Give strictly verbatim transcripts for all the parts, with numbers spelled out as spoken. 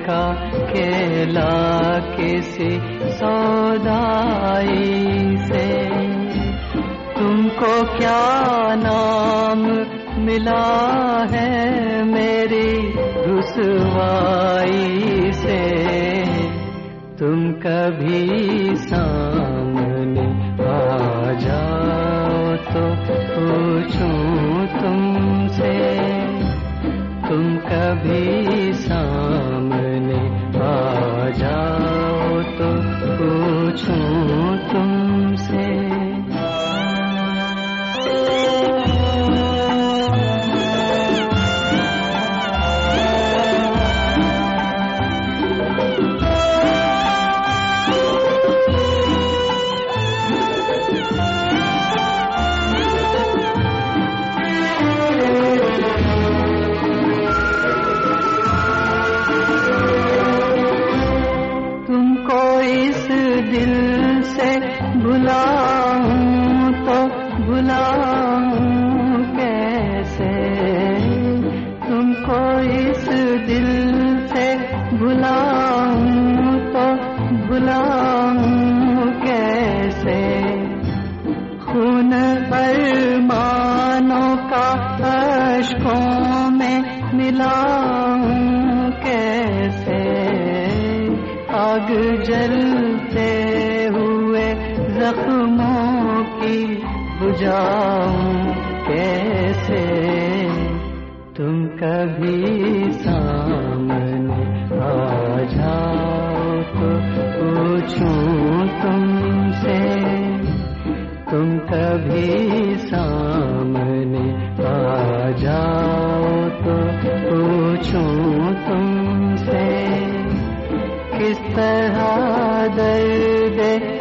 का खेला किसी सौदाई से। तुमको क्या नाम मिला है मेरी रुसवाई से। तुम कभी सामने आ जाओ तो पूछूं तुमसे। तुम कभी सामने आ जाओ तो पूछूं तुमसे। दिल से भुलाऊं तो भुलाऊं कैसे। तुमको इस दिल से भुलाऊं तो भुलाऊं कैसे। खून अरमानों का अश्कों में मिलाऊं कैसे। आग जलते हुए जख्मों की बुझाऊं कैसे। तुम कभी सामने आ जाओ तो पूछूं तुमसे। तुम कभी सामने आ जाओ तो पूछूं तुमसे। किस तरह दर्द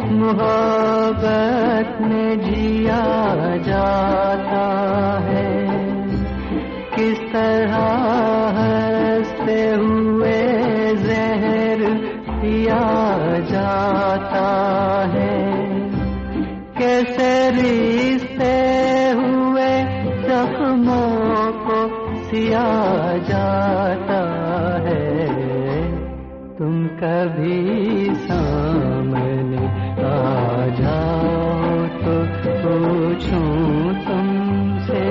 मोहब्बत में जिया जाता है। किस तरह हंसते हुए जहर पिया जाता है। कैसे रिश्ते हुए जख्मों को सिया जाता है। तुम कभी सामने आ जाओ तो पूछूं तुमसे।